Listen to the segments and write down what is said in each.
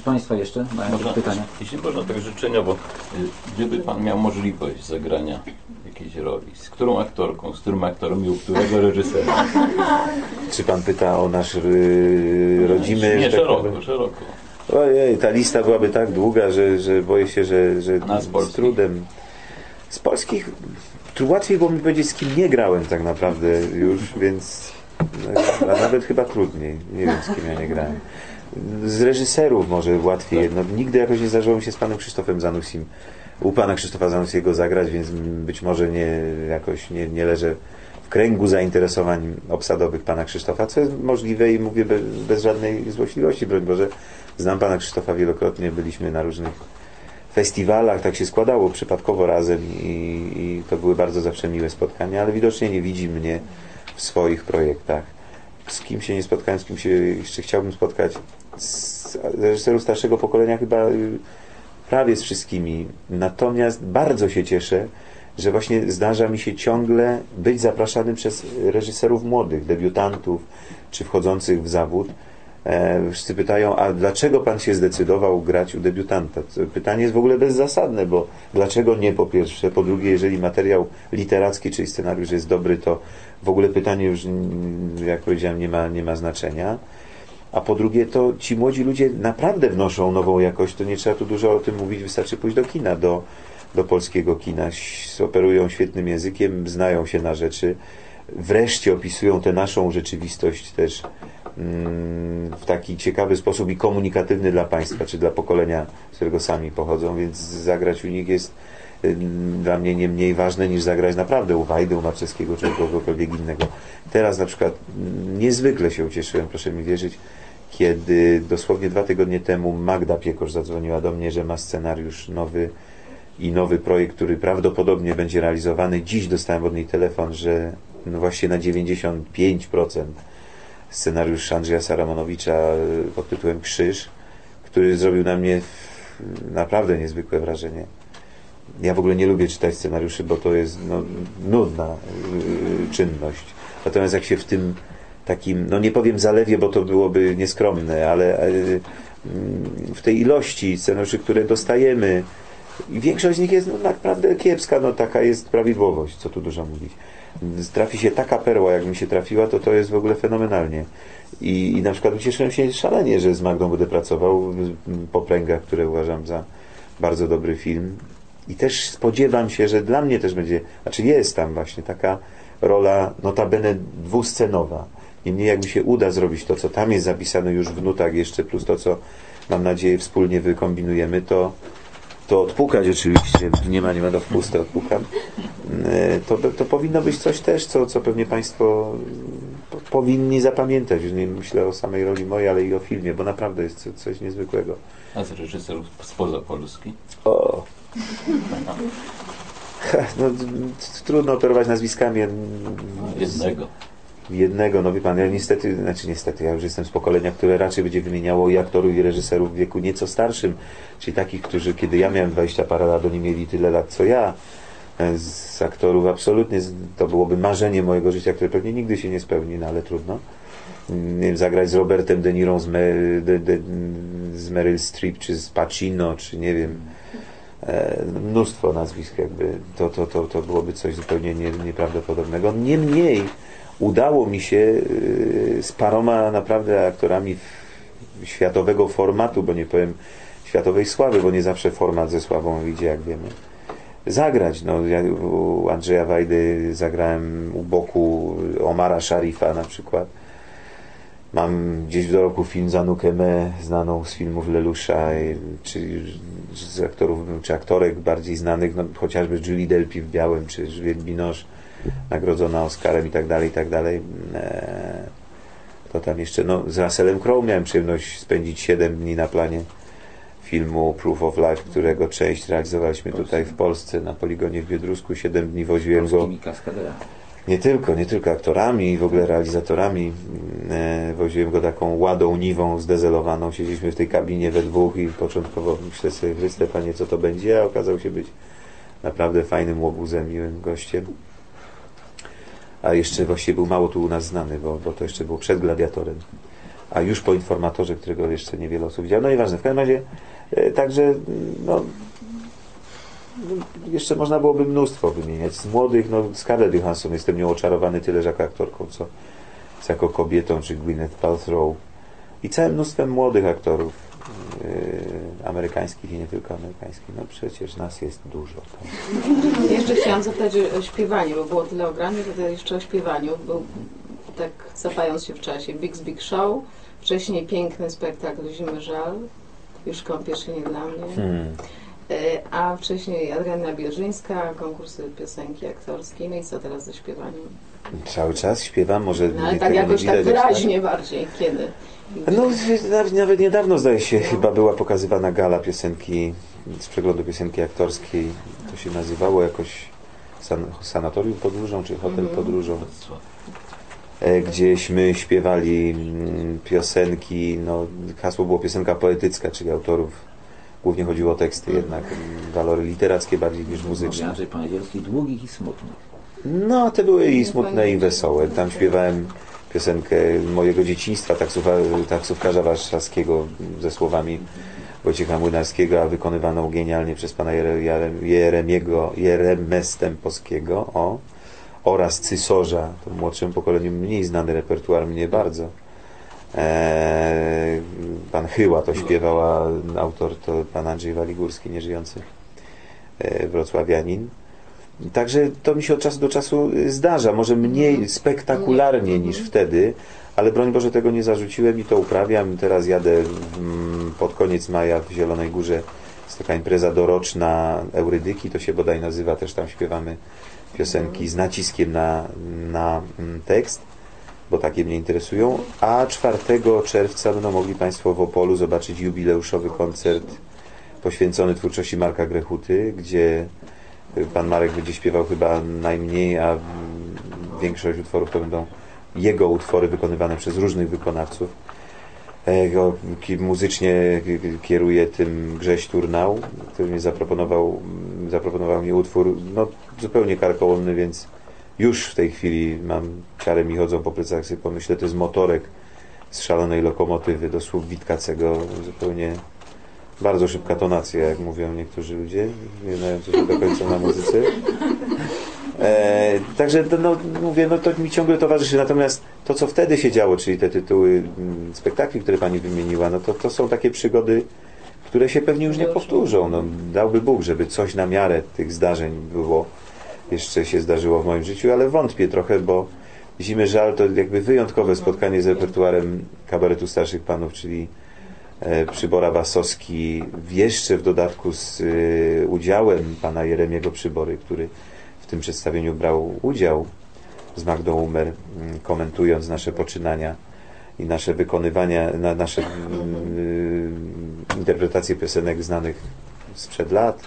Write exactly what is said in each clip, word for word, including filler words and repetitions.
Czy Państwo jeszcze mają można, pytania? Jeśli można, tak życzeniowo, gdyby Pan miał możliwość zagrania jakiejś roli, z którą aktorką, z którym aktorem i u którego reżysera? Czy Pan pyta o nasz yy, rodzimy... Nie, tak szeroko, powiem? szeroko. Ojej, ta lista byłaby tak długa, że, że boję się, że, że z trudem. Z polskich łatwiej było mi powiedzieć, z kim nie grałem tak naprawdę już, więc a nawet chyba trudniej. Nie wiem, z kim ja nie grałem. Z reżyserów może łatwiej. No, nigdy jakoś nie zdarzyło mi się z panem Krzysztofem Zanusim, u pana Krzysztofa Zanussiego zagrać, więc być może nie, jakoś nie, nie leżę w kręgu zainteresowań obsadowych pana Krzysztofa, co jest możliwe i mówię bez, bez żadnej złośliwości, broń Boże. Znam pana Krzysztofa wielokrotnie, byliśmy na różnych festiwalach, tak się składało przypadkowo razem i, i to były bardzo zawsze miłe spotkania, ale widocznie nie widzi mnie w swoich projektach. Z kim się nie spotkałem, z kim się jeszcze chciałbym spotkać, z reżyserów starszego pokolenia chyba prawie z wszystkimi. Natomiast bardzo się cieszę, że właśnie zdarza mi się ciągle być zapraszany przez reżyserów młodych, debiutantów czy wchodzących w zawód. E, wszyscy pytają, a dlaczego pan się zdecydował grać u debiutanta? Pytanie jest w ogóle bezzasadne, bo dlaczego nie, po pierwsze, po drugie, jeżeli materiał literacki, czyli scenariusz jest dobry, to w ogóle pytanie już, jak powiedziałem, nie ma, nie ma znaczenia. A po drugie, to ci młodzi ludzie naprawdę wnoszą nową jakość, to nie trzeba tu dużo o tym mówić, wystarczy pójść do kina, do, do polskiego kina. Operują świetnym językiem, znają się na rzeczy, wreszcie opisują tę naszą rzeczywistość też w taki ciekawy sposób i komunikatywny dla państwa, czy dla pokolenia, z którego sami pochodzą, więc zagrać u nich jest dla mnie nie mniej ważne niż zagrać naprawdę u Wajdy, u Marczewskiego, czy kogokolwiek innego. Teraz na przykład niezwykle się ucieszyłem, proszę mi wierzyć, kiedy dosłownie dwa tygodnie temu Magda Piekosz zadzwoniła do mnie, że ma scenariusz nowy i nowy projekt, który prawdopodobnie będzie realizowany. Dziś dostałem od niej telefon, że no właśnie na dziewięćdziesiąt pięć procent scenariusz Andrzeja Saramonowicza pod tytułem Krzyż, który zrobił na mnie naprawdę niezwykłe wrażenie. Ja w ogóle nie lubię czytać scenariuszy, bo to jest no, nudna yy, czynność. Natomiast jak się w tym takim, no nie powiem zalewie, bo to byłoby nieskromne, ale yy, w tej ilości scenariuszy, które dostajemy, i większość z nich jest no, naprawdę kiepska, no taka jest prawidłowość, co tu dużo mówić. Trafi się taka perła, jak mi się trafiła, to to jest w ogóle fenomenalnie. I, i na przykład ucieszyłem się szalenie, że z Magdą będę pracował po Pręgach, które uważam za bardzo dobry film. I też spodziewam się, że dla mnie też będzie, znaczy jest tam właśnie taka rola notabene dwuscenowa. Niemniej jak mi się uda zrobić to, co tam jest zapisane już w nutach jeszcze, plus to, co mam nadzieję wspólnie wykombinujemy, to to odpukać oczywiście, nie ma, nie ma do wpuste, odpukam. To, to powinno być coś też, co, co pewnie Państwo powinni zapamiętać. Już nie myślę o samej roli mojej, ale i o filmie, bo naprawdę jest coś niezwykłego. A z reżyserów spoza Polski? O! No, trudno operować nazwiskami. Jednego. Jednego, no wie pan, ja niestety, znaczy niestety, ja już jestem z pokolenia, które raczej będzie wymieniało i aktorów, i reżyserów w wieku nieco starszym, czyli takich, którzy, kiedy ja miałem dwadzieścia parę lat, oni mieli tyle lat, co ja. Z aktorów absolutnie to byłoby marzenie mojego życia, które pewnie nigdy się nie spełni, no ale trudno. Nie wiem, zagrać z Robertem De Niro, z, Mer de, de, z Meryl Streep, czy z Pacino, czy nie wiem, e, mnóstwo nazwisk jakby, to, to, to, to byłoby coś zupełnie nie, nieprawdopodobnego. Niemniej udało mi się z paroma naprawdę aktorami światowego formatu, bo nie powiem światowej sławy, bo nie zawsze format ze sławą idzie, jak wiemy, zagrać. No, ja u Andrzeja Wajdy zagrałem u boku Omara Szarifa na przykład. Mam gdzieś w dorobku film Zanukę Me, znaną z filmów Lelusza, czy z aktorów, czy aktorek bardziej znanych, no, chociażby Julie Delpy w Białym, czy Juliette Binoche, nagrodzona Oscarem i tak dalej, i tak dalej. To tam jeszcze, no, z Russellem Crowe miałem przyjemność spędzić siedem dni na planie filmu Proof of Life, którego część realizowaliśmy tutaj w Polsce, na poligonie w Biedrusku. siedem dni woziłem go. Nie tylko, nie tylko aktorami, w ogóle realizatorami. E, woziłem go taką ładą niwą zdezelowaną. Siedzieliśmy w tej kabinie we dwóch i początkowo myślę sobie, Chryste Panie, co to będzie, a okazał się być naprawdę fajnym łobuzem, miłym gościem. A jeszcze właściwie był mało tu u nas znany, bo, bo to jeszcze było przed Gladiatorem. a już po informatorze, którego jeszcze niewiele osób widziało. No nieważne, w każdym razie e, także no, jeszcze można byłoby mnóstwo wymieniać. Z młodych, no Scarlett Johansson, jestem nią oczarowany tyle jako aktorką, co, co jako kobietą, czy Gwyneth Paltrow i całym mnóstwem młodych aktorów yy, amerykańskich i nie tylko amerykańskich. No przecież nas jest dużo. Tak? Jeszcze chciałam zapytać o śpiewaniu, bo było tyle o graniu, to jeszcze o śpiewaniu. Był, tak zapając się w czasie, Big's Big Show, wcześniej piękny spektakl Zimy Żal, już kąpiesz się nie dla mnie. Hmm. A wcześniej Adrianna Bierzyńska, konkursy piosenki aktorskiej. No i co teraz ze śpiewaniem? Cały czas śpiewam, może no, ale tak jakoś tak wyraźnie bardziej. Kiedy? No nawet, nawet niedawno zdaje się no. chyba była pokazywana gala piosenki, z przeglądu piosenki aktorskiej. To się nazywało jakoś san, Sanatorium Podróżą, czy Hotel mm. Podróżą. Gdzieśmy śpiewali piosenki, no hasło było piosenka poetycka, czyli autorów głównie chodziło o teksty, jednak walory literackie bardziej niż muzyczne. Inaczej pan Jelski, długich i smutnych. No, te były i smutne, i wesołe. Tam śpiewałem piosenkę mojego dzieciństwa, taksówka, taksówkarza warszawskiego ze słowami Wojciecha Młynarskiego, a wykonywaną genialnie przez pana Jerem, Jeremiego, Jeremę Stępowskiego o, oraz Cysorza. To młodszym pokoleniu mniej znany repertuar, mnie bardzo. Eee, pan Chyła to śpiewał, a autor to pan Andrzej Waligórski, nieżyjący e, wrocławianin. Także to mi się od czasu do czasu zdarza, może mniej spektakularnie niż wtedy, ale broń Boże tego nie zarzuciłem i to uprawiam. Teraz jadę mm, pod koniec maja w Zielonej Górze, jest taka impreza doroczna Eurydyki, to się bodaj nazywa, też tam śpiewamy piosenki z naciskiem na, na mm, tekst, bo takie mnie interesują, a czwartego czerwca będą mogli Państwo w Opolu zobaczyć jubileuszowy koncert poświęcony twórczości Marka Grechuty, gdzie pan Marek będzie śpiewał chyba najmniej, a większość utworów to będą jego utwory wykonywane przez różnych wykonawców. Muzycznie kieruje tym Grześ Turnał, który mnie zaproponował, zaproponował mi utwór no, zupełnie karkołomny, więc już w tej chwili mam, ciary mi chodzą po plecach, sobie pomyślę, to jest Motorek z Szalonej Lokomotywy do słów Witkacego, zupełnie bardzo szybka tonacja, jak mówią niektórzy ludzie, nie znający się do końca na muzyce. E, także no, mówię, no to mi ciągle towarzyszy, natomiast to, co wtedy się działo, czyli te tytuły spektakli, które Pani wymieniła, no to, to są takie przygody, które się pewnie już nie powtórzą. No, dałby Bóg, żeby coś na miarę tych zdarzeń było, jeszcze się zdarzyło w moim życiu, ale wątpię trochę, bo Zimy Żal to jakby wyjątkowe spotkanie z repertuarem kabaretu starszych panów, czyli e, Przybora Wasowski, jeszcze w dodatku z e, udziałem pana Jeremiego Przybory, który w tym przedstawieniu brał udział z Magdą Umer, m, komentując nasze poczynania i nasze wykonywania, na, nasze m, interpretacje piosenek znanych sprzed lat.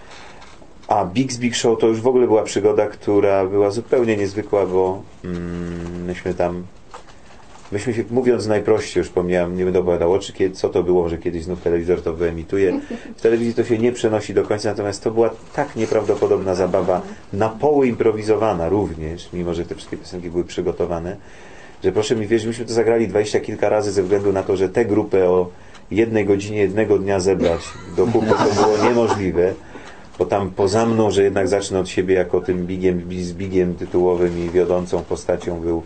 A Big's Big Show to już w ogóle była przygoda, która była zupełnie niezwykła, bo mm, myśmy tam, myśmy się, mówiąc najprościej, już pomniałem, nie będę opowiadał oczy, kiedy, co to było, że kiedyś znów telewizor to wyemituje. W telewizji to się nie przenosi do końca, natomiast to była tak nieprawdopodobna zabawa, na poły improwizowana również, mimo że te wszystkie piosenki były przygotowane, że proszę mi wierzyć, myśmy to zagrali dwadzieścia kilka razy ze względu na to, że tę grupę o jednej godzinie jednego dnia zebrać do kupy to było niemożliwe. Bo tam poza mną, że jednak zacznę od siebie jako tym bigiem, z bigiem tytułowym i wiodącą postacią był,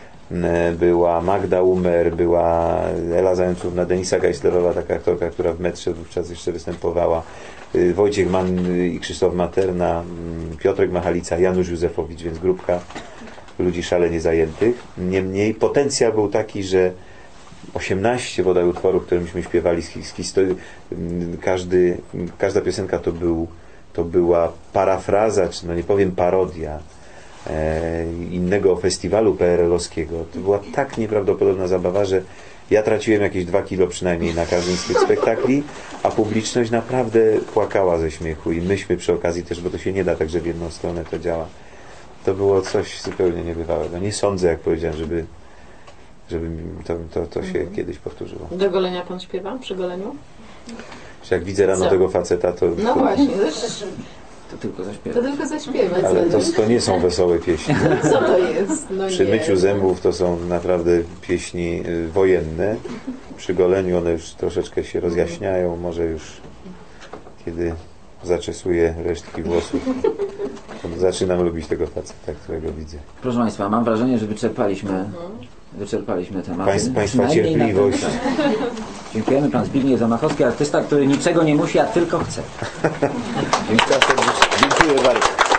była Magda Umer, była Ela Zającówna, Denisa Geislerowa, taka aktorka, która w metrze wówczas jeszcze występowała, Wojciech Mann i Krzysztof Materna, Piotrek Machalica, Janusz Józefowicz, więc grupka ludzi szalenie zajętych. Niemniej potencjał był taki, że osiemnaście bodaj utworów, które myśmy śpiewali z historii, każdy, każda piosenka to był to była parafraza, czy no nie powiem parodia e, innego festiwalu P R L-owskiego. To była tak nieprawdopodobna zabawa, że ja traciłem jakieś dwa kilo przynajmniej na każdym z tych spektakli, a publiczność naprawdę płakała ze śmiechu i myśmy przy okazji też, bo to się nie da tak, że w jedną stronę to działa. To było coś zupełnie niebywałego. Nie sądzę, jak powiedziałem, żeby, żeby to, to, to się mm. kiedyś powtórzyło. Do golenia pan śpiewa? Przy goleniu? Czy jak widzę rano Co? tego faceta, to... No właśnie. To tylko To zaśpiewać. tylko zaśpiewać. Ale to, to nie są wesołe pieśni. Co to jest? No Przy nie. myciu zębów to są naprawdę pieśni y, wojenne. Przy goleniu one już troszeczkę się rozjaśniają. Może już kiedy zaczesuję resztki włosów, to zaczynam lubić tego faceta, którego widzę. Proszę Państwa, mam wrażenie, że wyczerpaliśmy, wyczerpaliśmy temat. Państw, państwa cierpliwość. Dziękujemy. Pan Zbigniew Zamachowski, artysta, który niczego nie musi, a tylko chce. Dziękuję serdecznie. Dziękuję bardzo.